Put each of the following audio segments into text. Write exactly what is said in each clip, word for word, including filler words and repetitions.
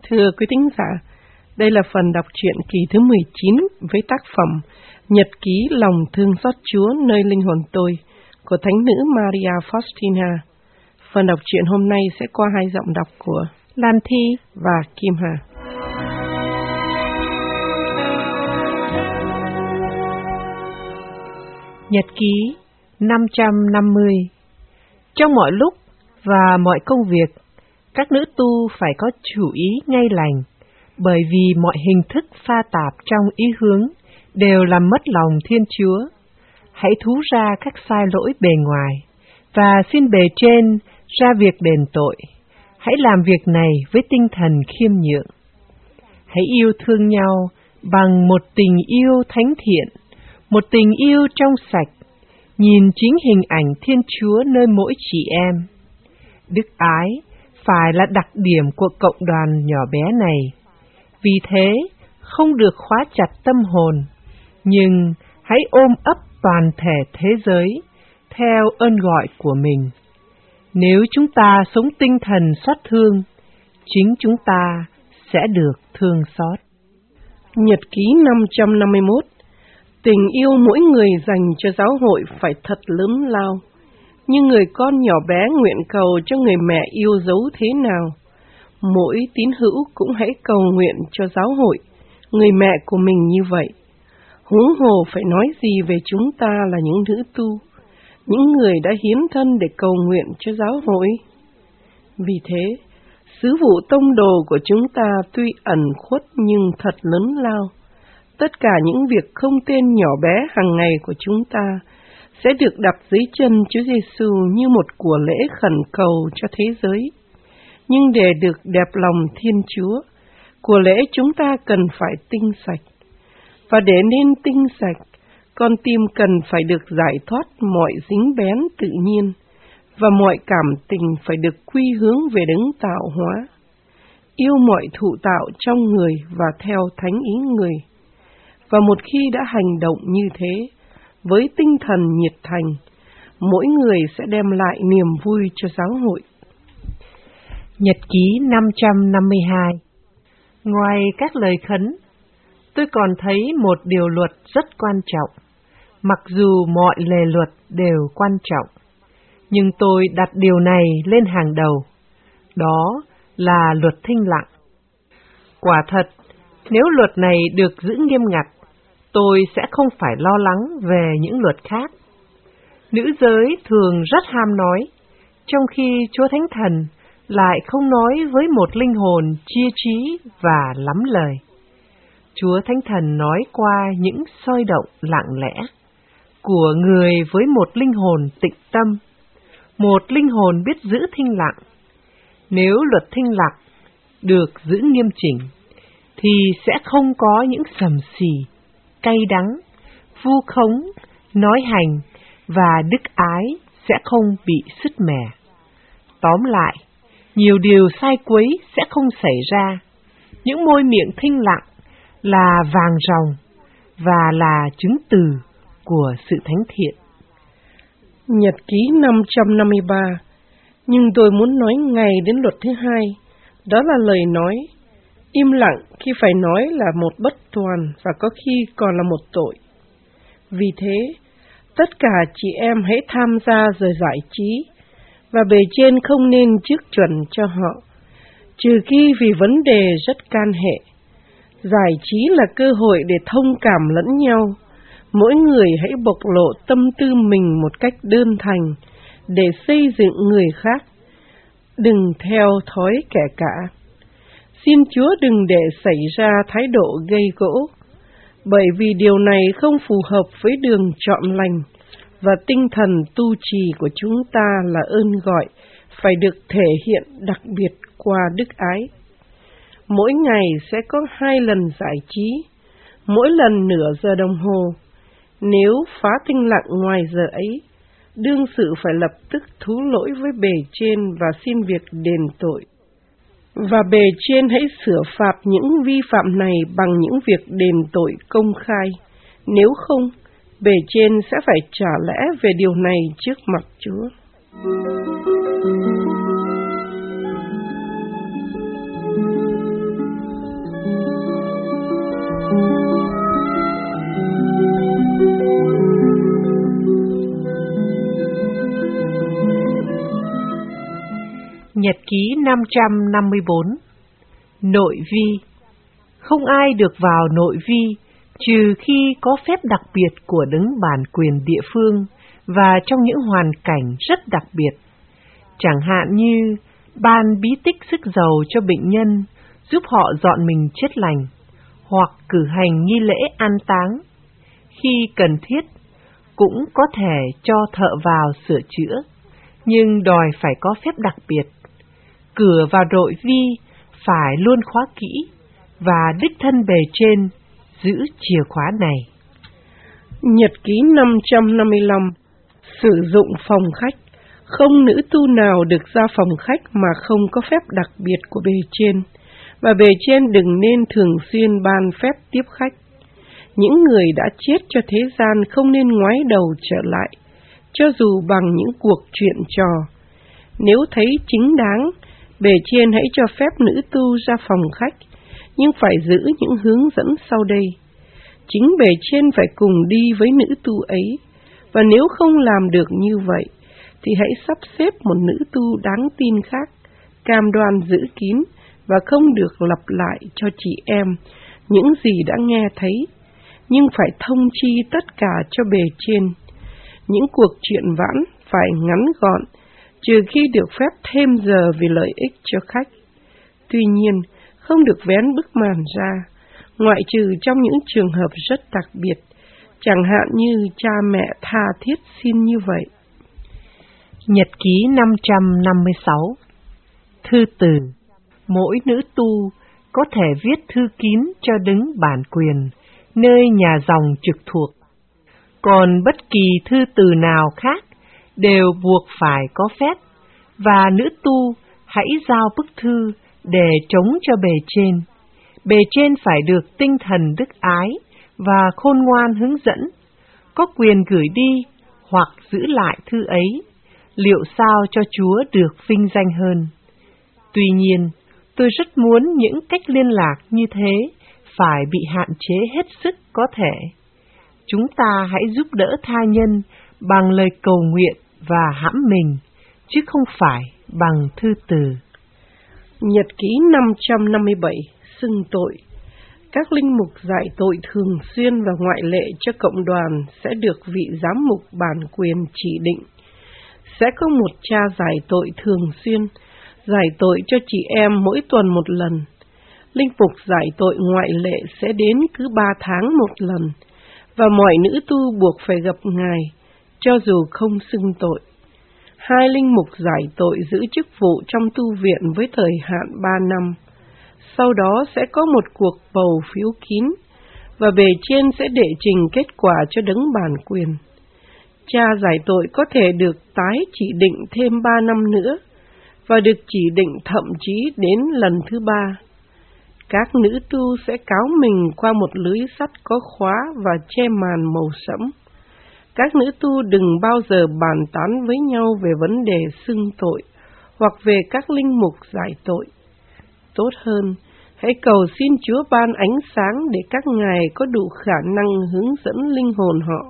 Thưa quý thính giả, đây là phần đọc truyện kỳ thứ mười chín với tác phẩm Nhật ký lòng thương xót Chúa nơi linh hồn tôi của Thánh nữ Maria Faustina. Phần đọc truyện hôm nay sẽ qua hai giọng đọc của Lan Thi và Kim Hà. Nhật ký năm trăm năm mươi. Trong mọi lúc và mọi công việc, các nữ tu phải có chủ ý ngay lành, bởi vì mọi hình thức pha tạp trong ý hướng đều làm mất lòng Thiên Chúa. Hãy thú ra các sai lỗi bề ngoài, và xin bề trên ra việc đền tội. Hãy làm việc này với tinh thần khiêm nhượng. Hãy yêu thương nhau bằng một tình yêu thánh thiện, một tình yêu trong sạch, nhìn chính hình ảnh Thiên Chúa nơi mỗi chị em. Đức ái phải là đặc điểm của cộng đoàn nhỏ bé này. Vì thế, không được khóa chặt tâm hồn, nhưng hãy ôm ấp toàn thể thế giới theo ơn gọi của mình. Nếu chúng ta sống tinh thần xót thương, chính chúng ta sẽ được thương xót. Nhật ký năm trăm năm mươi mốt. Tình yêu mỗi người dành cho giáo hội phải thật lớn lao. Như người con nhỏ bé nguyện cầu cho người mẹ yêu dấu thế nào, mỗi tín hữu cũng hãy cầu nguyện cho giáo hội, người mẹ của mình như vậy. Huống hồ phải nói gì về chúng ta là những nữ tu, những người đã hiến thân để cầu nguyện cho giáo hội. Vì thế, sứ vụ tông đồ của chúng ta tuy ẩn khuất nhưng thật lớn lao. Tất cả những việc không tên nhỏ bé hàng ngày của chúng ta sẽ được đặt dưới chân Chúa Giêsu như một của lễ khẩn cầu cho thế giới. Nhưng để được đẹp lòng Thiên Chúa, của lễ chúng ta cần phải tinh sạch. Và để nên tinh sạch, con tim cần phải được giải thoát mọi dính bén tự nhiên, và mọi cảm tình phải được quy hướng về đấng tạo hóa. Yêu mọi thụ tạo trong người và theo thánh ý người. Và một khi đã hành động như thế, với tinh thần nhiệt thành, mỗi người sẽ đem lại niềm vui cho giáo hội. Nhật ký năm trăm năm mươi hai. Ngoài các lời khấn, tôi còn thấy một điều luật rất quan trọng. Mặc dù mọi lề luật đều quan trọng, nhưng tôi đặt điều này lên hàng đầu. Đó là luật thinh lặng. Quả thật, nếu luật này được giữ nghiêm ngặt, tôi sẽ không phải lo lắng về những luật khác. Nữ giới thường rất ham nói, trong khi Chúa Thánh Thần lại không nói với một linh hồn chia trí và lắm lời. Chúa Thánh Thần nói qua những soi động lặng lẽ của người với một linh hồn tịnh tâm, một linh hồn biết giữ thinh lặng. Nếu luật thinh lặng được giữ nghiêm chỉnh, thì sẽ không có những sầm xì, cay đắng, vu khống, nói hành, và đức ái sẽ không bị sứt mẻ. Tóm lại, nhiều điều sai quấy sẽ không xảy ra. Những môi miệng thinh lặng là vàng ròng và là chứng từ của sự thánh thiện. Nhật ký năm trăm năm mươi ba. Nhưng tôi muốn nói ngay đến luật thứ hai, đó là lời nói. Im lặng khi phải nói là một bất toàn và có khi còn là một tội. Vì thế, tất cả chị em hãy tham gia rồi giải trí, và bề trên không nên trước chuẩn cho họ, trừ khi vì vấn đề rất can hệ. Giải trí là cơ hội để thông cảm lẫn nhau. Mỗi người hãy bộc lộ tâm tư mình một cách đơn thành để xây dựng người khác. Đừng theo thói kẻ cả. Xin Chúa đừng để xảy ra thái độ gây gỗ, bởi vì điều này không phù hợp với đường chọn lành, và tinh thần tu trì của chúng ta là ơn gọi phải được thể hiện đặc biệt qua đức ái. Mỗi ngày sẽ có hai lần giải trí, mỗi lần nửa giờ đồng hồ. Nếu phá thinh lặng ngoài giờ ấy, đương sự phải lập tức thú lỗi với bề trên và xin việc đền tội. Và bề trên hãy sửa phạt những vi phạm này bằng những việc đền tội công khai. Nếu không, bề trên sẽ phải trả lẽ về điều này trước mặt Chúa. Nhật ký năm trăm năm mươi bốn. Nội vi. Không ai được vào nội vi trừ khi có phép đặc biệt của đấng bản quyền địa phương và trong những hoàn cảnh rất đặc biệt. Chẳng hạn như ban bí tích sức giàu cho bệnh nhân, giúp họ dọn mình chết lành, hoặc cử hành nghi lễ an táng. Khi cần thiết, cũng có thể cho thợ vào sửa chữa, nhưng đòi phải có phép đặc biệt. Cửa vào nội vi phải luôn khóa kỹ, và đích thân bề trên giữ chìa khóa này. Nhật ký năm trăm năm mươi lăm. Sử dụng phòng khách. Không nữ tu nào được ra phòng khách mà không có phép đặc biệt của bề trên, và bề trên đừng nên thường xuyên ban phép tiếp khách. Những người đã chết cho thế gian không nên ngoái đầu trở lại, cho dù bằng những cuộc chuyện trò. Nếu thấy chính đáng, bề trên hãy cho phép nữ tu ra phòng khách, nhưng phải giữ những hướng dẫn sau đây. Chính bề trên phải cùng đi với nữ tu ấy, và nếu không làm được như vậy, thì hãy sắp xếp một nữ tu đáng tin khác, cam đoan giữ kín và không được lặp lại cho chị em những gì đã nghe thấy, nhưng phải thông chi tất cả cho bề trên. Những cuộc chuyện vãn phải ngắn gọn, trừ khi được phép thêm giờ vì lợi ích cho khách. Tuy nhiên, không được vén bức màn ra, ngoại trừ trong những trường hợp rất đặc biệt, chẳng hạn như cha mẹ tha thiết xin như vậy. Nhật ký năm trăm năm mươi sáu. Thư từ. Mỗi nữ tu có thể viết thư kín cho đấng bản quyền, nơi nhà dòng trực thuộc. Còn bất kỳ thư từ nào khác đều buộc phải có phép, và nữ tu hãy giao bức thư để chống cho bề trên. Bề trên phải được tinh thần đức ái và khôn ngoan hướng dẫn, có quyền gửi đi hoặc giữ lại thư ấy, liệu sao cho Chúa được vinh danh hơn. Tuy nhiên, tôi rất muốn những cách liên lạc như thế phải bị hạn chế hết sức có thể. Chúng ta hãy giúp đỡ tha nhân bằng lời cầu nguyện và hãm mình, chứ không phải bằng thư từ. Nhật ký năm trăm năm mươi bảy. Xưng tội. Các linh mục giải tội thường xuyên và ngoại lệ cho cộng đoàn sẽ được vị giám mục bản quyền chỉ định. Sẽ có một cha giải tội thường xuyên, giải tội cho chị em mỗi tuần một lần. Linh mục giải tội ngoại lệ sẽ đến cứ ba tháng một lần, và mọi nữ tu buộc phải gặp ngài, cho dù không xưng tội. Hai linh mục giải tội giữ chức vụ trong tu viện với thời hạn ba năm. Sau đó sẽ có một cuộc bầu phiếu kín, và bề trên sẽ đệ trình kết quả cho đấng bản quyền. Cha giải tội có thể được tái chỉ định thêm ba năm nữa, và được chỉ định thậm chí đến lần thứ ba. Các nữ tu sẽ cáo mình qua một lưới sắt có khóa và che màn màu sẫm. Các nữ tu đừng bao giờ bàn tán với nhau về vấn đề xưng tội, hoặc về các linh mục giải tội. Tốt hơn, hãy cầu xin Chúa ban ánh sáng để các ngài có đủ khả năng hướng dẫn linh hồn họ.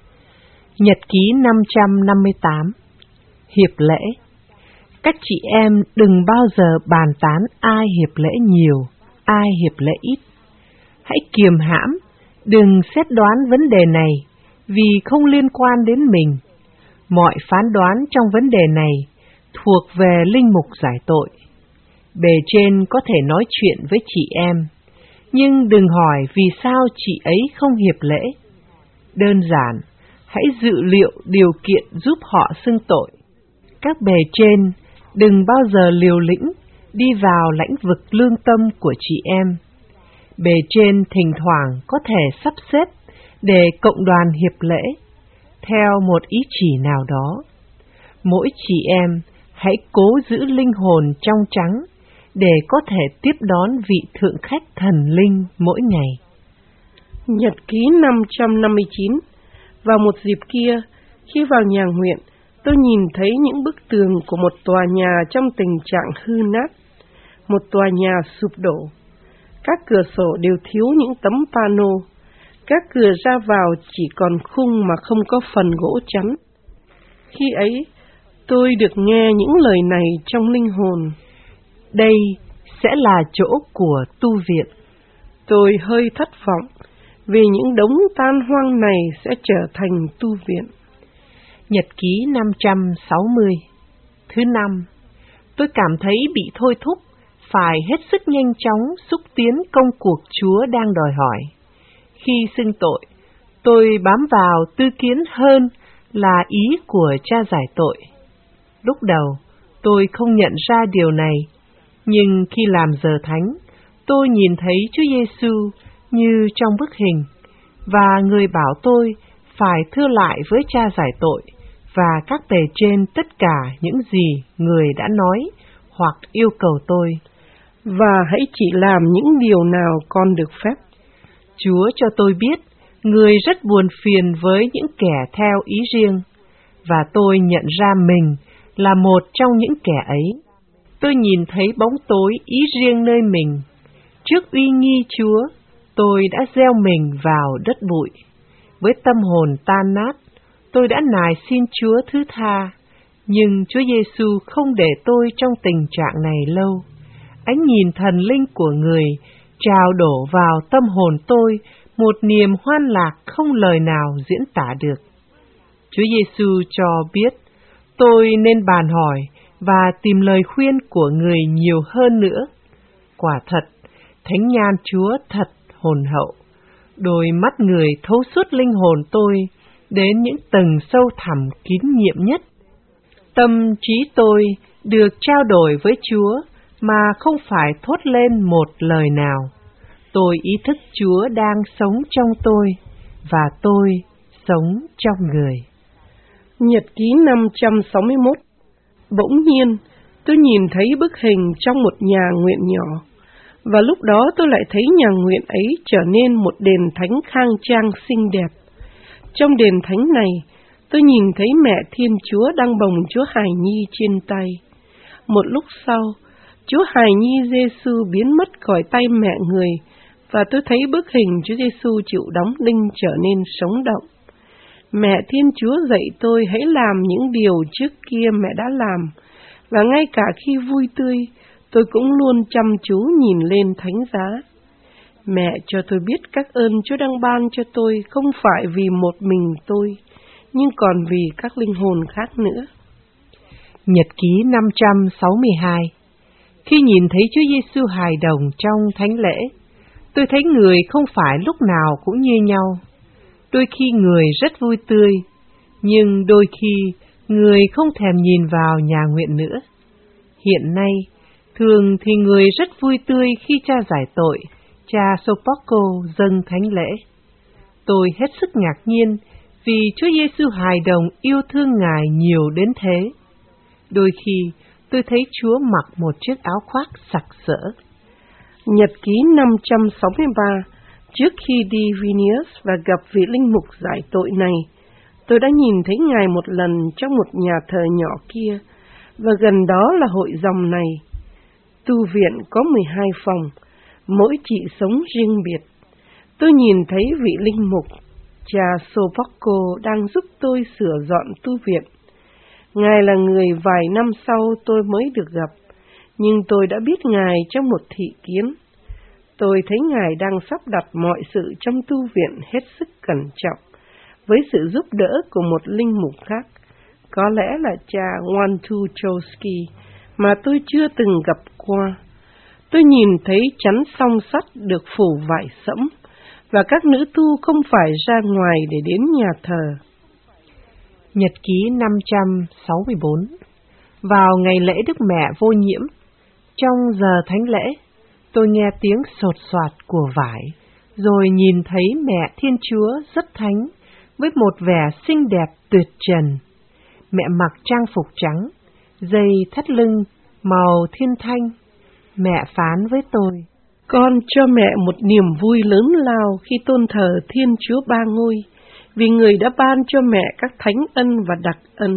Nhật ký năm trăm năm mươi tám. Hiệp lễ. Các chị em đừng bao giờ bàn tán ai hiệp lễ nhiều, ai hiệp lễ ít. Hãy kiềm hãm, đừng xét đoán vấn đề này, vì không liên quan đến mình. Mọi phán đoán trong vấn đề này thuộc về linh mục giải tội. Bề trên có thể nói chuyện với chị em, nhưng đừng hỏi vì sao chị ấy không hiệp lễ. Đơn giản, hãy dự liệu điều kiện giúp họ xưng tội. Các bề trên đừng bao giờ liều lĩnh đi vào lãnh vực lương tâm của chị em. Bề trên thỉnh thoảng có thể sắp xếp để cộng đoàn hiệp lễ, theo một ý chỉ nào đó. Mỗi chị em hãy cố giữ linh hồn trong trắng, để có thể tiếp đón vị thượng khách thần linh mỗi ngày. Nhật ký năm trăm năm mươi chín. Vào một dịp kia, khi vào nhà nguyện, tôi nhìn thấy những bức tường của một tòa nhà trong tình trạng hư nát, một tòa nhà sụp đổ. Các cửa sổ đều thiếu những tấm pano, các cửa ra vào chỉ còn khung mà không có phần gỗ chắn. Khi ấy, Tôi được nghe những lời này trong linh hồn. Đây sẽ là chỗ của tu viện. Tôi hơi thất vọng vì những đống tan hoang này sẽ trở thành tu viện. Nhật ký năm trăm sáu mươi. Thứ năm, tôi cảm thấy bị thôi thúc, phải hết sức nhanh chóng xúc tiến công cuộc Chúa đang đòi hỏi. Khi xưng tội, tôi bám vào tư kiến hơn là ý của Cha giải tội. Lúc đầu, tôi không nhận ra điều này, nhưng khi làm giờ thánh, tôi nhìn thấy Chúa Giêsu như trong bức hình, và người bảo tôi phải thưa lại với Cha giải tội và các bề trên tất cả những gì người đã nói hoặc yêu cầu tôi. Và hãy chỉ làm những điều nào con được phép. Chúa cho tôi biết, người rất buồn phiền với những kẻ theo ý riêng, và tôi nhận ra mình là một trong những kẻ ấy. Tôi nhìn thấy bóng tối ý riêng nơi mình. Trước uy nghi Chúa, tôi đã gieo mình vào đất bụi. Với tâm hồn tan nát, tôi đã nài xin Chúa thứ tha, nhưng Chúa Giêsu không để tôi trong tình trạng này lâu. Ánh nhìn thần linh của người trào đổ vào tâm hồn tôi một niềm hoan lạc không lời nào diễn tả được. Chúa Giêsu cho biết tôi nên bàn hỏi và tìm lời khuyên của người nhiều hơn nữa. Quả thật, thánh nhan Chúa thật hồn hậu. Đôi mắt người thấu suốt linh hồn tôi đến những tầng sâu thẳm kín nhiệm nhất. Tâm trí tôi được trao đổi với Chúa mà không phải thốt lên một lời nào. Tôi ý thức Chúa đang sống trong tôi, và tôi sống trong người. Nhật ký năm trăm sáu mươi mốt. Bỗng nhiên, tôi nhìn thấy bức hình trong một nhà nguyện nhỏ, và lúc đó tôi lại thấy nhà nguyện ấy trở nên một đền thánh khang trang xinh đẹp. Trong đền thánh này, tôi nhìn thấy mẹ Thiên Chúa đang bồng Chúa Hài Nhi trên tay. Một lúc sau, Chúa Hài Nhi Giêsu biến mất khỏi tay mẹ người, và tôi thấy bức hình Chúa Giêsu chịu đóng đinh trở nên sống động. Mẹ Thiên Chúa dạy tôi hãy làm những điều trước kia mẹ đã làm, và ngay cả khi vui tươi, tôi cũng luôn chăm chú nhìn lên thánh giá. Mẹ cho tôi biết các ơn Chúa đang ban cho tôi không phải vì một mình tôi, nhưng còn vì các linh hồn khác nữa. Nhật ký năm trăm sáu mươi hai. Khi nhìn thấy Chúa Giêsu hài đồng trong thánh lễ, tôi thấy người không phải lúc nào cũng như nhau. Đôi khi người rất vui tươi, nhưng đôi khi người không thèm nhìn vào nhà nguyện nữa. Hiện nay, thường thì người rất vui tươi khi Cha giải tội, Cha Sopoco dâng thánh lễ. Tôi hết sức ngạc nhiên vì Chúa Giêsu hài đồng yêu thương Ngài nhiều đến thế. Đôi khi tôi thấy Chúa mặc một chiếc áo khoác sặc sỡ. Nhật ký năm trăm sáu mươi ba. Trước khi đi Vilnius và gặp vị linh mục giải tội này, tôi đã nhìn thấy Ngài một lần trong một nhà thờ nhỏ kia, và gần đó là hội dòng này. Tu viện có mười hai phòng, mỗi chị sống riêng biệt. Tôi nhìn thấy vị linh mục, cha Sopoco, đang giúp tôi sửa dọn tu viện. Ngài là người vài năm sau tôi mới được gặp, nhưng tôi đã biết Ngài trong một thị kiến. Tôi thấy Ngài đang sắp đặt mọi sự trong tu viện hết sức cẩn trọng, với sự giúp đỡ của một linh mục khác, có lẽ là cha Wantuchowski, mà tôi chưa từng gặp qua. Tôi nhìn thấy chắn song sắt được phủ vải sẫm, và các nữ tu không phải ra ngoài để đến nhà thờ. Nhật ký năm trăm sáu mươi bốn. Vào ngày lễ Đức Mẹ Vô Nhiễm, trong giờ thánh lễ, tôi nghe tiếng sột soạt của vải, rồi nhìn thấy mẹ Thiên Chúa rất thánh, với một vẻ xinh đẹp tuyệt trần. Mẹ mặc trang phục trắng, dây thắt lưng, màu thiên thanh. Mẹ phán với tôi: Con cho mẹ một niềm vui lớn lao khi tôn thờ Thiên Chúa Ba Ngôi, vì Người đã ban cho mẹ các thánh ân và đặc ân.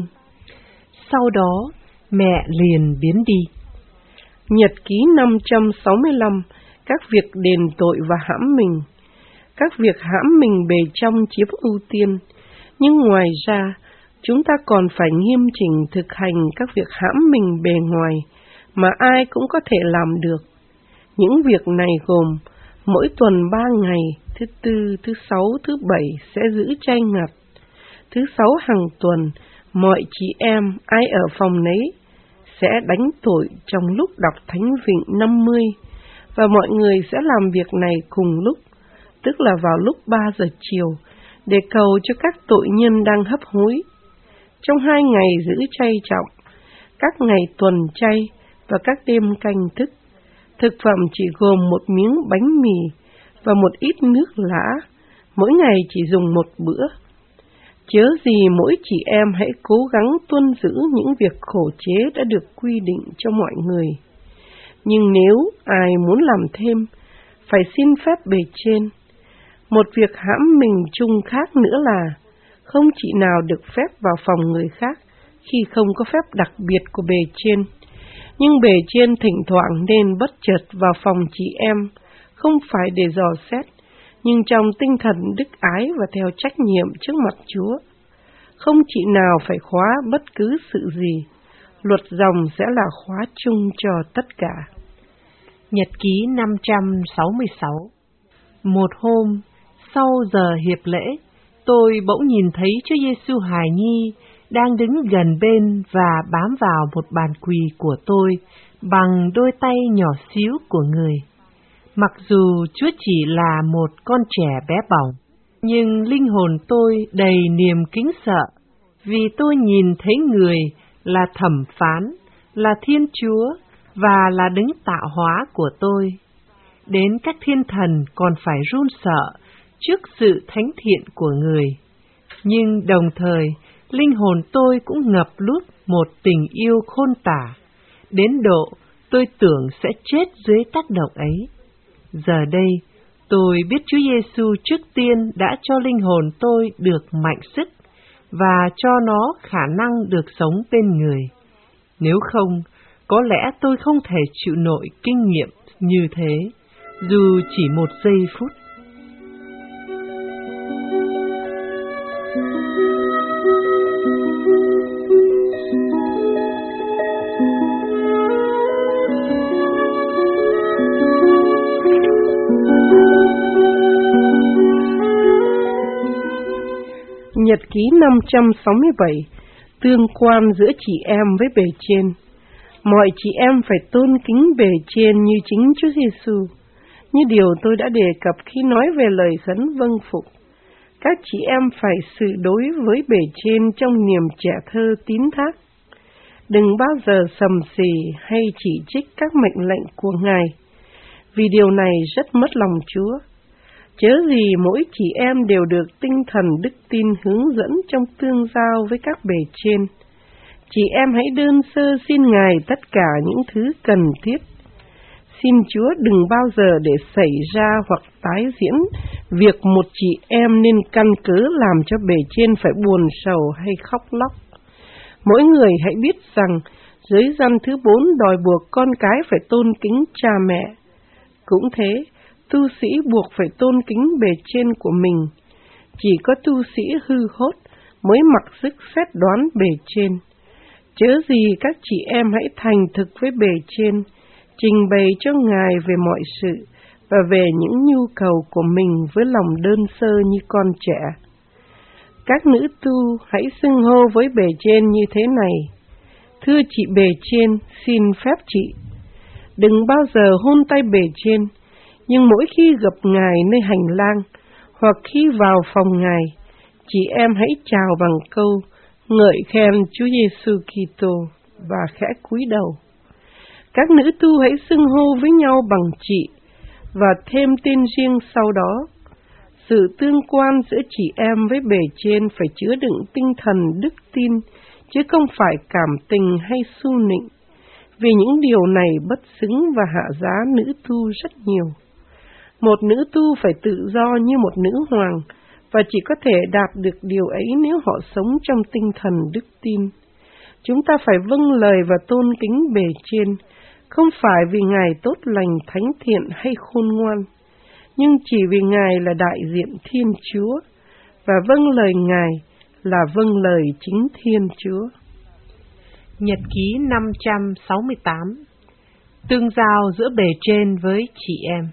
Sau đó, mẹ liền biến đi. Nhật ký năm trăm sáu mươi lăm. Các việc đền tội và hãm mình. Các việc hãm mình bề trong chiếm ưu tiên, nhưng ngoài ra, chúng ta còn phải nghiêm chỉnh thực hành các việc hãm mình bề ngoài mà ai cũng có thể làm được. Những việc này gồm mỗi tuần ba ngày, thứ tư, thứ sáu, thứ bảy sẽ giữ chay ngặt. Thứ sáu hàng tuần, mọi chị em ai ở phòng nấy sẽ đánh tội trong lúc đọc Thánh Vịnh năm mươi, và mọi người sẽ làm việc này cùng lúc, tức là vào lúc ba giờ chiều, để cầu cho các tội nhân đang hấp hối. Trong hai ngày giữ chay trọng, các ngày tuần chay và các đêm canh thức, thực phẩm chỉ gồm một miếng bánh mì và một ít nước lã, mỗi ngày chỉ dùng một bữa. Chớ gì mỗi chị em hãy cố gắng tuân giữ những việc khổ chế đã được quy định cho mọi người. Nhưng nếu ai muốn làm thêm, phải xin phép bề trên. Một việc hãm mình chung khác nữa là không chị nào được phép vào phòng người khác khi không có phép đặc biệt của bề trên. Nhưng bề trên thỉnh thoảng nên bất chợt vào phòng chị em, không phải để dò xét, nhưng trong tinh thần đức ái và theo trách nhiệm trước mặt Chúa. Không chị nào phải khóa bất cứ sự gì, luật dòng sẽ là khóa chung cho tất cả. Nhật ký năm trăm sáu mươi sáu. Một hôm, sau giờ hiệp lễ, tôi bỗng nhìn thấy Chúa Giêsu hài nhi đang đứng gần bên và bám vào một bàn quỳ của tôi bằng đôi tay nhỏ xíu của người. Mặc dù Chúa chỉ là một con trẻ bé bỏng, nhưng linh hồn tôi đầy niềm kính sợ, vì tôi nhìn thấy người là thẩm phán, là Thiên Chúa và là đấng tạo hóa của tôi. Đến các thiên thần còn phải run sợ trước sự thánh thiện của người. Nhưng đồng thời, linh hồn tôi cũng ngập lút một tình yêu khôn tả, đến độ tôi tưởng sẽ chết dưới tác động ấy. Giờ đây, tôi biết Chúa Giêsu trước tiên đã cho linh hồn tôi được mạnh sức và cho nó khả năng được sống bên người. Nếu không, có lẽ tôi không thể chịu nổi kinh nghiệm như thế, dù chỉ một giây phút. Nhật ký năm trăm sáu mươi bảy. Tương quan giữa chị em với bề trên. Mọi chị em phải tôn kính bề trên như chính Chúa Giêsu, như điều tôi đã đề cập khi nói về lời khấn vâng phục. Các chị em phải xử đối với bề trên trong niềm trẻ thơ tín thác. Đừng bao giờ sầm xì hay chỉ trích các mệnh lệnh của Ngài, vì điều này rất mất lòng Chúa. Chớ gì mỗi chị em đều được tinh thần đức tin hướng dẫn trong tương giao với các bề trên. Chị em hãy đơn sơ xin Ngài tất cả những thứ cần thiết. Xin Chúa đừng bao giờ để xảy ra hoặc tái diễn việc một chị em nên căn cớ làm cho bề trên phải buồn sầu hay khóc lóc. Mỗi người hãy biết rằng giới răn thứ bốn đòi buộc con cái phải tôn kính cha mẹ. Cũng thế, tu sĩ buộc phải tôn kính bề trên của mình. Chỉ có tu sĩ hư hốt mới mặc sức xét đoán bề trên. Chớ gì các chị em hãy thành thực với bề trên, trình bày cho Ngài về mọi sự và về những nhu cầu của mình với lòng đơn sơ như con trẻ. Các nữ tu hãy xưng hô với bề trên như thế này: thưa chị bề trên, xin phép chị. Đừng bao giờ hôn tay bề trên, nhưng mỗi khi gặp Ngài nơi hành lang, hoặc khi vào phòng Ngài, chị em hãy chào bằng câu ngợi khen Chúa Giêsu Kitô và khẽ cúi đầu. Các nữ tu hãy xưng hô với nhau bằng chị và thêm tên riêng sau đó. Sự tương quan giữa chị em với bề trên phải chứa đựng tinh thần đức tin, chứ không phải cảm tình hay su nịnh, vì những điều này bất xứng và hạ giá nữ tu rất nhiều. Một nữ tu phải tự do như một nữ hoàng, và chỉ có thể đạt được điều ấy nếu họ sống trong tinh thần đức tin. Chúng ta phải vâng lời và tôn kính bề trên, không phải vì Ngài tốt lành, thánh thiện hay khôn ngoan, nhưng chỉ vì Ngài là đại diện Thiên Chúa, và vâng lời Ngài là vâng lời chính Thiên Chúa. Nhật ký năm trăm sáu mươi tám. Tương giao giữa bề trên với chị em.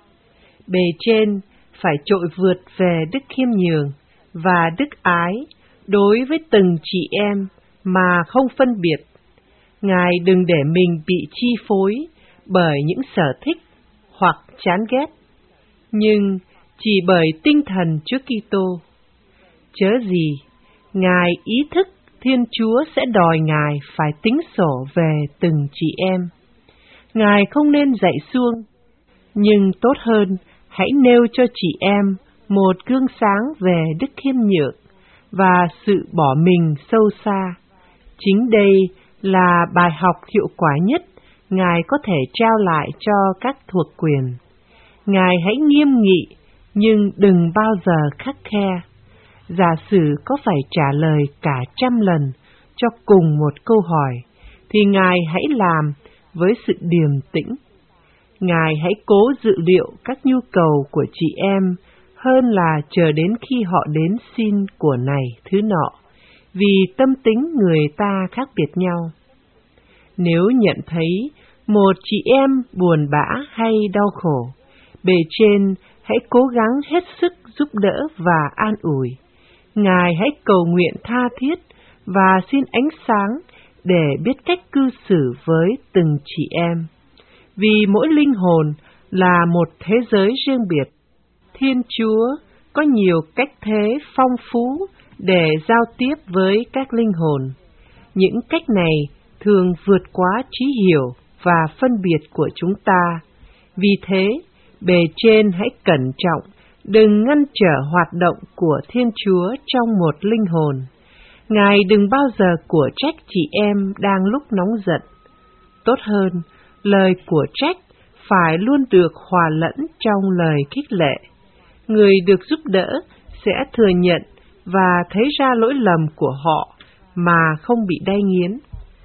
Bề trên phải trội vượt về đức khiêm nhường và đức ái đối với từng chị em mà không phân biệt. Ngài đừng để mình bị chi phối bởi những sở thích hoặc chán ghét, nhưng chỉ bởi tinh thần Chúa Kitô. Chớ gì, Ngài ý thức Thiên Chúa sẽ đòi Ngài phải tính sổ về từng chị em. Ngài không nên dạy suông, nhưng tốt hơn hãy nêu cho chị em một gương sáng về đức khiêm nhượng và sự bỏ mình sâu xa. Chính đây là bài học hiệu quả nhất Ngài có thể trao lại cho các thuộc quyền. Ngài hãy nghiêm nghị, nhưng đừng bao giờ khắt khe. Giả sử có phải trả lời cả trăm lần cho cùng một câu hỏi, thì Ngài hãy làm với sự điềm tĩnh. Ngài hãy cố dự liệu các nhu cầu của chị em hơn là chờ đến khi họ đến xin của này thứ nọ, vì tâm tính người ta khác biệt nhau. Nếu nhận thấy một chị em buồn bã hay đau khổ, bề trên hãy cố gắng hết sức giúp đỡ và an ủi. Ngài hãy cầu nguyện tha thiết và xin ánh sáng để biết cách cư xử với từng chị em. Vì mỗi linh hồn là một thế giới riêng biệt. Thiên Chúa có nhiều cách thế phong phú để giao tiếp với các linh hồn. Những cách này thường vượt quá trí hiểu và phân biệt của chúng ta. Vì thế, bề trên hãy cẩn trọng, đừng ngăn trở hoạt động của Thiên Chúa trong một linh hồn. Ngài đừng bao giờ của trách chị em đang lúc nóng giận. Tốt hơn, lời của trách phải luôn được hòa lẫn trong lời khích lệ. Người được giúp đỡ sẽ thừa nhận và thấy ra lỗi lầm của họ mà không bị đay nghiến.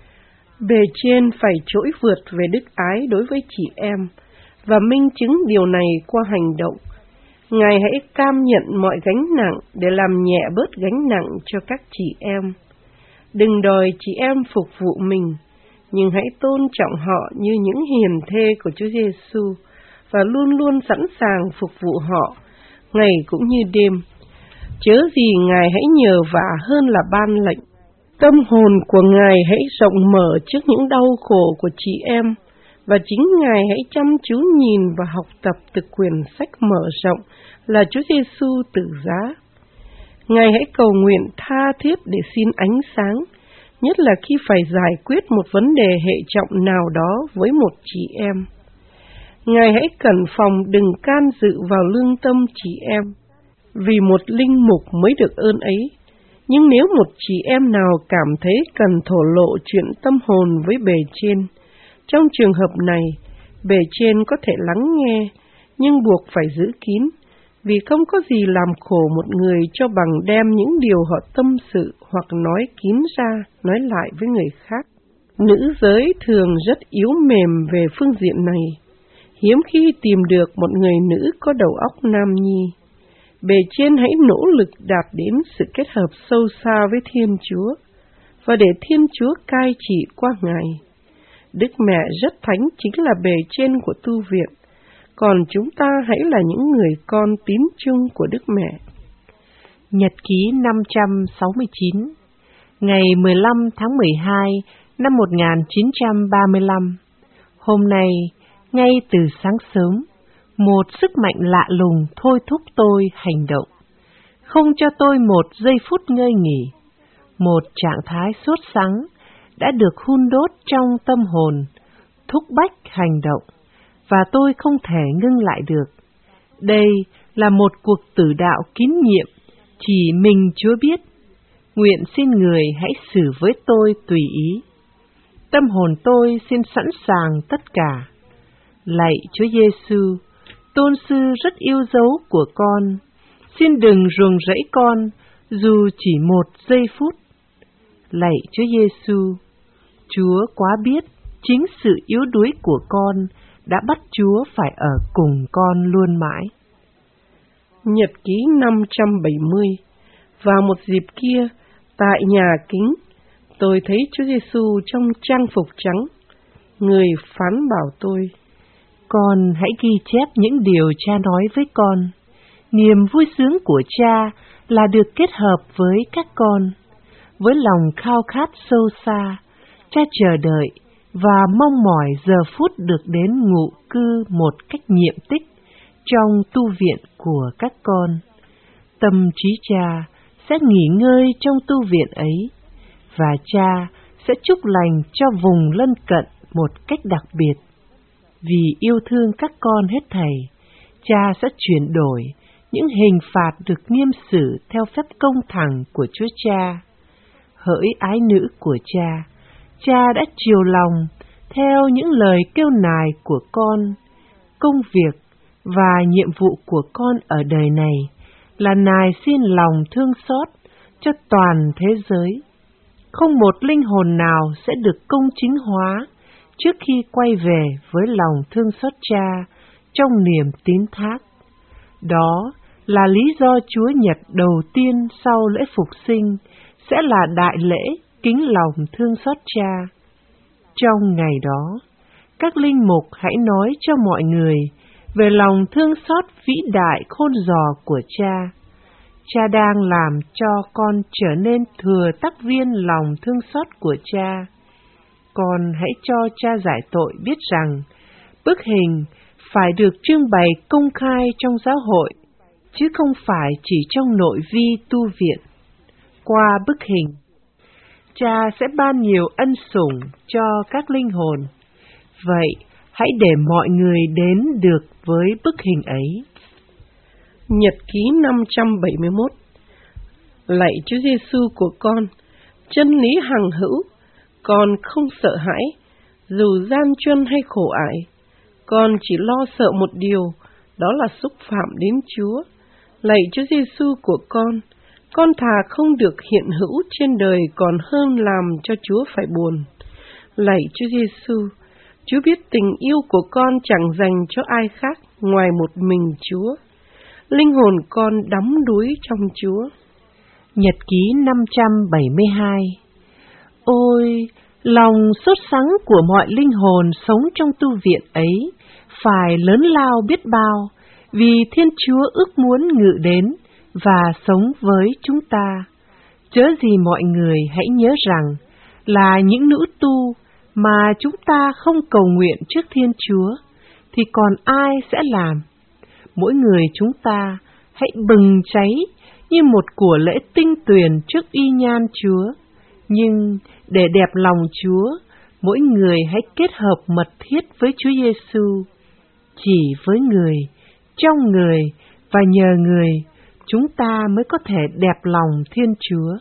Bề trên phải trỗi vượt về đức ái đối với chị em và minh chứng điều này qua hành động. Ngài hãy cam nhận mọi gánh nặng để làm nhẹ bớt gánh nặng cho các chị em. Đừng đòi chị em phục vụ mình, nhưng hãy tôn trọng họ như những hiền thê của Chúa Giêsu và luôn luôn sẵn sàng phục vụ họ, ngày cũng như đêm. Chớ gì Ngài hãy nhờ vả hơn là ban lệnh. Tâm hồn của Ngài hãy rộng mở trước những đau khổ của chị em, và chính Ngài hãy chăm chú nhìn và học tập từ quyển sách mở rộng là Chúa Giêsu tự giá. Ngài hãy cầu nguyện tha thiết để xin ánh sáng, nhất là khi phải giải quyết một vấn đề hệ trọng nào đó với một chị em. Ngài hãy cẩn phòng đừng can dự vào lương tâm chị em, vì một linh mục mới được ơn ấy. Nhưng nếu một chị em nào cảm thấy cần thổ lộ chuyện tâm hồn với bề trên, trong trường hợp này, bề trên có thể lắng nghe, nhưng buộc phải giữ kín, vì không có gì làm khổ một người cho bằng đem những điều họ tâm sự hoặc nói kín ra, nói lại với người khác. Nữ giới thường rất yếu mềm về phương diện này, hiếm khi tìm được một người nữ có đầu óc nam nhi. Bề trên hãy nỗ lực đạt đến sự kết hợp sâu xa với Thiên Chúa, và để Thiên Chúa cai trị qua Ngài. Đức Mẹ rất thánh chính là bề trên của tu viện, còn chúng ta hãy là những người con tín chung của Đức Mẹ. Nhật ký năm trăm sáu mươi chín. Ngày mười lăm tháng mười hai năm một nghìn chín trăm ba mươi lăm. Hôm nay, ngay từ sáng sớm, một sức mạnh lạ lùng thôi thúc tôi hành động, không cho tôi một giây phút ngơi nghỉ. Một trạng thái sốt sắng đã được hun đốt trong tâm hồn, thúc bách hành động, và tôi không thể ngưng lại được. Đây là một cuộc tử đạo kín nhiệm, chỉ mình Chúa biết. Nguyện xin người hãy xử với tôi tùy ý. Tâm hồn tôi xin sẵn sàng tất cả. Lạy Chúa Giêsu, tôn sư rất yêu dấu của con, xin đừng ruồng rẫy con dù chỉ một giây phút. Lạy Chúa Giêsu, Chúa quá biết chính sự yếu đuối của con đã bắt Chúa phải ở cùng con luôn mãi. Nhật ký năm trăm bảy mươi. Vào một dịp kia, Tại nhà kính, tôi thấy Chúa Giêsu trong trang phục trắng. Người phán bảo tôi: Con hãy ghi chép những điều cha nói với con. Niềm vui sướng của cha là được kết hợp với các con. Với lòng khao khát sâu xa, cha chờ đợi và mong mỏi giờ phút được đến ngụ cư một cách nhiệm tích trong tu viện của các con. Tâm trí cha sẽ nghỉ ngơi trong tu viện ấy, và cha sẽ chúc lành cho vùng lân cận một cách đặc biệt. Vì yêu thương các con hết thảy, cha sẽ chuyển đổi những hình phạt được nghiêm xử theo phép công thẳng của Chúa Cha. Hỡi ái nữ của cha, cha đã chiều lòng theo những lời kêu nài của con. Công việc và nhiệm vụ của con ở đời này là nài xin lòng thương xót cho toàn thế giới. Không một linh hồn nào sẽ được công chính hóa trước khi quay về với lòng thương xót cha trong niềm tín thác. Đó là lý do Chúa Nhật đầu tiên sau lễ phục sinh sẽ là đại lễ kính lòng thương xót cha. Trong ngày đó, các linh mục hãy nói cho mọi người về lòng thương xót vĩ đại khôn giò của cha. Cha đang làm cho con trở nên thừa tác viên lòng thương xót của cha. Con hãy cho cha giải tội biết rằng bức hình phải được trưng bày công khai trong giáo hội, chứ không phải chỉ trong nội vi tu viện. Qua bức hình, cha sẽ ban nhiều ân sủng cho các linh hồn. Vậy, hãy để mọi người đến được với bức hình ấy. Nhật ký năm trăm bảy mươi mốt. Lạy Chúa Giêsu của con, chân lý hằng hữu, con không sợ hãi, dù gian truân hay khổ ải. Con chỉ lo sợ một điều, đó là xúc phạm đến Chúa. Lạy Chúa Giêsu của con, con thà không được hiện hữu trên đời còn hơn làm cho Chúa phải buồn. Lạy Chúa Giêsu, Chúa biết tình yêu của con chẳng dành cho ai khác ngoài một mình Chúa. Linh hồn con đắm đuối trong Chúa. Nhật ký năm trăm bảy mươi hai. Ôi, lòng sốt sắng của mọi linh hồn sống trong tu viện ấy phải lớn lao biết bao, vì Thiên Chúa ước muốn ngự đến và sống với chúng ta. Chớ gì mọi người hãy nhớ rằng là những nữ tu mà chúng ta không cầu nguyện trước Thiên Chúa, thì còn ai sẽ làm? Mỗi người chúng ta hãy bừng cháy như một của lễ tinh tuyền trước uy nhan Chúa. Nhưng để đẹp lòng Chúa, mỗi người hãy kết hợp mật thiết với Chúa Giêsu. Chỉ với người, trong người và nhờ người, chúng ta mới có thể đẹp lòng Thiên Chúa.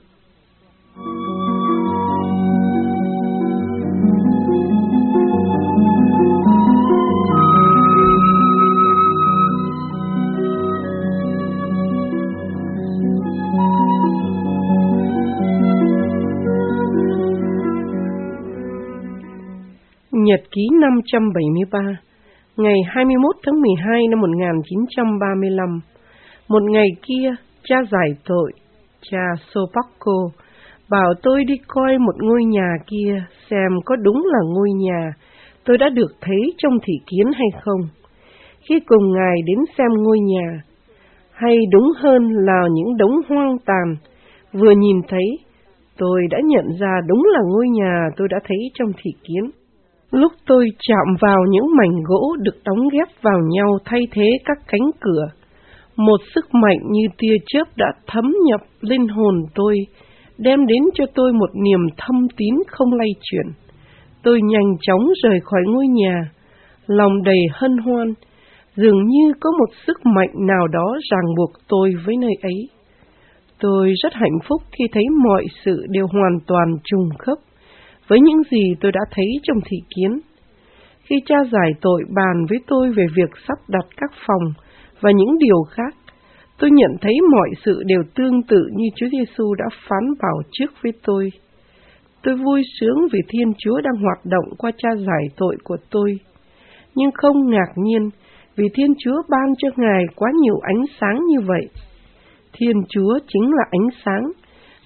Nhật ký năm trăm bảy mươi ba. Ngày hai mươi mốt tháng mười hai năm một nghìn chín trăm ba mươi lăm, một ngày kia, cha giải tội, cha Sopakko, bảo tôi đi coi một ngôi nhà kia xem có đúng là ngôi nhà tôi đã được thấy trong thị kiến hay không. Khi cùng ngài đến xem ngôi nhà, hay đúng hơn là những đống hoang tàn, vừa nhìn thấy, tôi đã nhận ra đúng là ngôi nhà tôi đã thấy trong thị kiến. Lúc tôi chạm vào những mảnh gỗ được đóng ghép vào nhau thay thế các cánh cửa, một sức mạnh như tia chớp đã thấm nhập linh hồn tôi, đem đến cho tôi một niềm thâm tín không lay chuyển. Tôi nhanh chóng rời khỏi ngôi nhà, lòng đầy hân hoan, dường như có một sức mạnh nào đó ràng buộc tôi với nơi ấy. Tôi rất hạnh phúc khi thấy mọi sự đều hoàn toàn trùng khớp với những gì tôi đã thấy trong thị kiến. Khi cha giải tội bàn với tôi về việc sắp đặt các phòng và những điều khác, tôi nhận thấy mọi sự đều tương tự như Chúa Giêsu đã phán bảo trước với tôi. Tôi vui sướng vì Thiên Chúa đang hoạt động qua cha giải tội của tôi, nhưng không ngạc nhiên vì Thiên Chúa ban cho Ngài quá nhiều ánh sáng như vậy. Thiên Chúa chính là ánh sáng,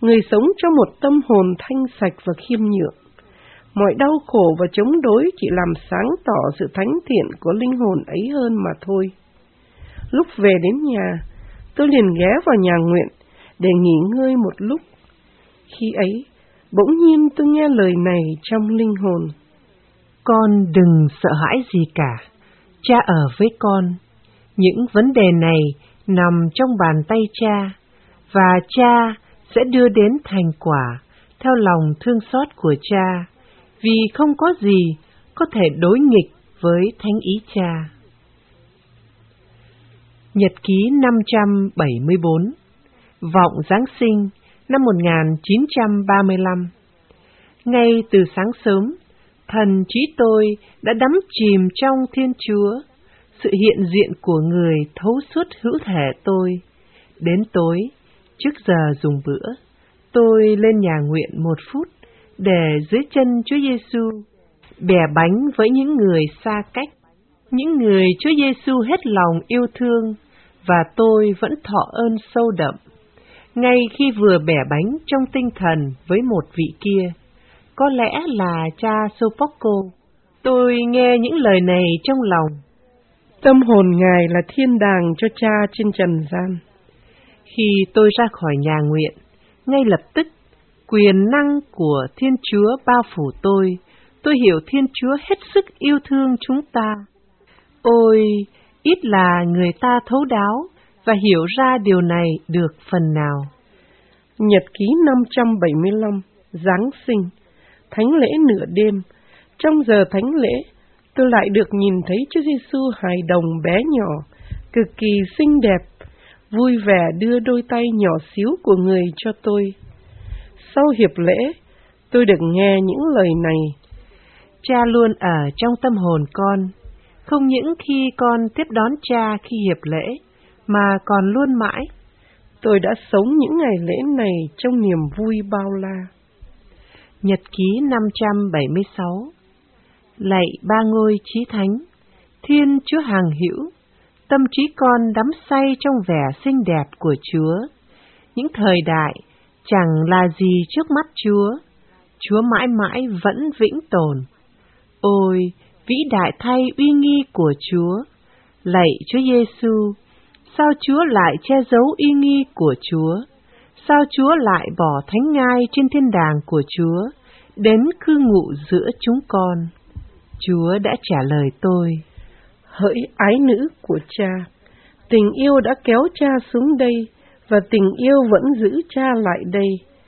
người sống cho một tâm hồn thanh sạch và khiêm nhượng. Mọi đau khổ và chống đối chỉ làm sáng tỏ sự thánh thiện của linh hồn ấy hơn mà thôi. Lúc về đến nhà, tôi liền ghé vào nhà nguyện để nghỉ ngơi một lúc. Khi ấy, bỗng nhiên tôi nghe lời này trong linh hồn. Con đừng sợ hãi gì cả, cha ở với con. Những vấn đề này nằm trong bàn tay cha, và cha sẽ đưa đến thành quả theo lòng thương xót của cha, vì không có gì có thể đối nghịch với thánh ý cha. Nhật ký năm trăm bảy mươi bốn. Vọng Giáng sinh năm một nghìn chín trăm ba mươi lăm. Ngay từ sáng sớm, thần trí tôi đã đắm chìm trong Thiên Chúa. Sự hiện diện của người thấu suốt hữu thể tôi. Đến tối, trước giờ dùng bữa, tôi lên nhà nguyện một phút để dưới chân Chúa Giêsu bẻ bánh với những người xa cách, những người Chúa Giêsu hết lòng yêu thương, và tôi vẫn thọ ơn sâu đậm. Ngay khi vừa bẻ bánh trong tinh thần với một vị kia, có lẽ là cha Sopoco, tôi nghe những lời này trong lòng. Tâm hồn Ngài là thiên đàng cho cha trên trần gian. Khi tôi ra khỏi nhà nguyện, ngay lập tức, quyền năng của Thiên Chúa bao phủ tôi. Tôi hiểu Thiên Chúa hết sức yêu thương chúng ta. Ôi, ít là người ta thấu đáo và hiểu ra điều này được phần nào. Nhật ký năm trăm bảy mươi lăm. Giáng sinh, thánh lễ nửa đêm. Trong giờ thánh lễ, tôi lại được nhìn thấy Chúa Giêsu hài đồng bé nhỏ, cực kỳ xinh đẹp, vui vẻ đưa đôi tay nhỏ xíu của người cho tôi. Sau hiệp lễ, tôi được nghe những lời này. Cha luôn ở trong tâm hồn con, không những khi con tiếp đón cha khi hiệp lễ, mà còn luôn mãi. Tôi đã sống những ngày lễ này trong niềm vui bao la. Nhật ký năm trăm bảy mươi sáu. Lạy ba ngôi chí thánh, Thiên Chúa hằng hữu, tâm trí con đắm say trong vẻ xinh đẹp của Chúa. Những thời đại chẳng là gì trước mắt Chúa, Chúa mãi mãi vẫn vĩnh tồn. Ôi, vĩ đại thay uy nghi của Chúa! Lạy Chúa Giêsu, sao Chúa lại che giấu uy nghi của Chúa? Sao Chúa lại bỏ thánh ngai trên thiên đàng của Chúa, đến cư ngụ giữa chúng con? Chúa đã trả lời tôi. Hỡi ái nữ của cha, tình yêu đã kéo cha xuống đây, và tình yêu vẫn giữ cha lại đây.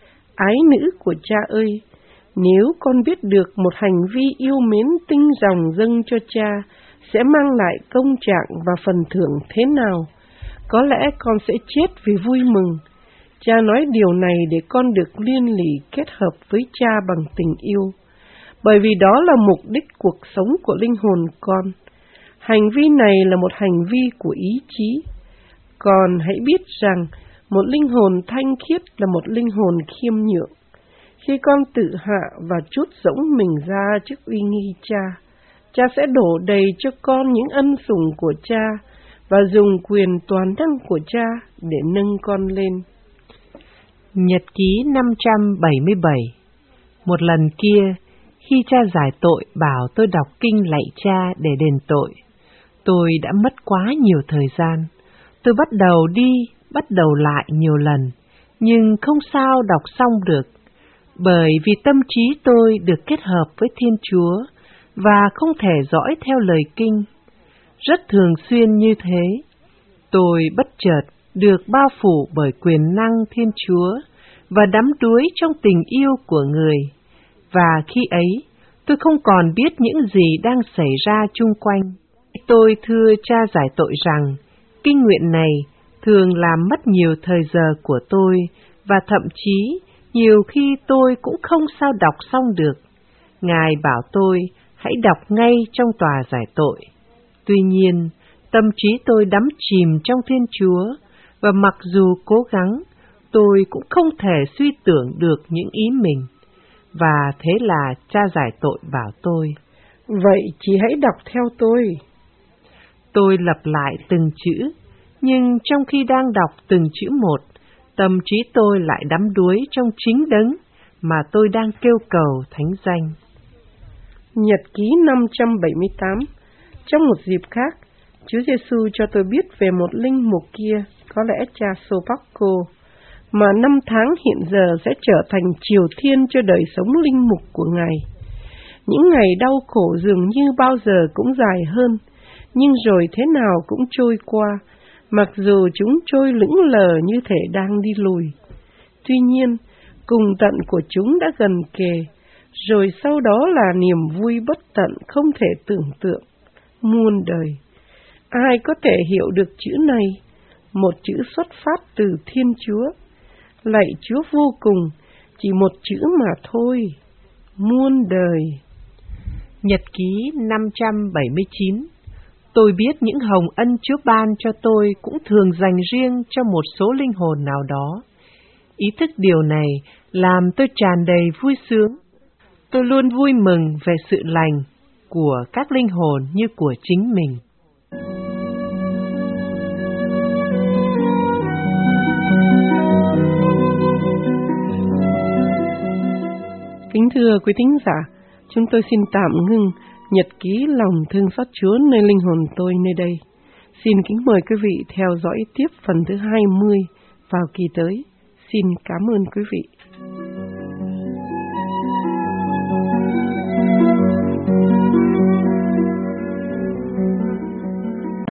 Ái nữ của cha ơi, nếu con biết được một hành vi yêu mến tinh dòng dâng cho cha sẽ mang lại công trạng và phần thưởng thế nào, có lẽ con sẽ chết vì vui mừng. Cha nói điều này để con được liên lỉ kết hợp với cha bằng tình yêu, bởi vì đó là mục đích cuộc sống của linh hồn con. Hành vi này là một hành vi của ý chí. Con hãy biết rằng một linh hồn thanh khiết là một linh hồn khiêm nhượng. Khi con tự hạ và trút rỗng mình ra trước uy nghi cha, cha sẽ đổ đầy cho con những ân sủng của cha và dùng quyền toàn năng của cha để nâng con lên. Nhật ký năm trăm bảy mươi bảy. Một lần kia, khi cha giải tội bảo tôi đọc kinh lạy cha để đền tội, tôi đã mất quá nhiều thời gian. Tôi bắt đầu đi, bắt đầu lại nhiều lần, nhưng không sao đọc xong được, bởi vì tâm trí tôi được kết hợp với Thiên Chúa và không thể dõi theo lời kinh. Rất thường xuyên như thế, tôi bất chợt được bao phủ bởi quyền năng Thiên Chúa và đắm đuối trong tình yêu của người. Và khi ấy, tôi không còn biết những gì đang xảy ra chung quanh. Tôi thưa cha giải tội rằng, kinh nguyện này thường làm mất nhiều thời giờ của tôi, và thậm chí nhiều khi tôi cũng không sao đọc xong được. Ngài bảo tôi hãy đọc ngay trong tòa giải tội. Tuy nhiên, tâm trí tôi đắm chìm trong Thiên Chúa, và mặc dù cố gắng, tôi cũng không thể suy tưởng được những ý mình. Và thế là cha giải tội bảo tôi, vậy chị hãy đọc theo tôi. Tôi lặp lại từng chữ, nhưng trong khi đang đọc từng chữ một, tâm trí tôi lại đắm đuối trong chính đấng mà tôi đang kêu cầu thánh danh. Nhật ký năm trăm bảy mươi tám. Trong một dịp khác, Chúa Giêsu cho tôi biết về một linh mục kia, có lẽ cha Sopaco, mà năm tháng hiện giờ sẽ trở thành triều thiên cho đời sống linh mục của Ngài. Những ngày đau khổ dường như bao giờ cũng dài hơn, nhưng rồi thế nào cũng trôi qua, mặc dù chúng trôi lững lờ như thể đang đi lùi. Tuy nhiên, cùng tận của chúng đã gần kề, rồi sau đó là niềm vui bất tận không thể tưởng tượng, muôn đời. Ai có thể hiểu được chữ này, một chữ xuất phát từ Thiên Chúa, lạy Chúa vô cùng, chỉ một chữ mà thôi, muôn đời. Nhật ký năm trăm bảy mươi chín. Tôi biết những hồng ân Chúa ban cho tôi cũng thường dành riêng cho một số linh hồn nào đó. Ý thức điều này làm tôi tràn đầy vui sướng. Tôi luôn vui mừng về sự lành của các linh hồn như của chính mình. Kính thưa quý thính giả, chúng tôi xin tạm ngưng nhật ký lòng thương xót Chúa nơi linh hồn tôi nơi đây. Xin kính mời quý vị theo dõi tiếp phần thứ hai mươi vào kỳ tới. Xin cảm ơn quý vị.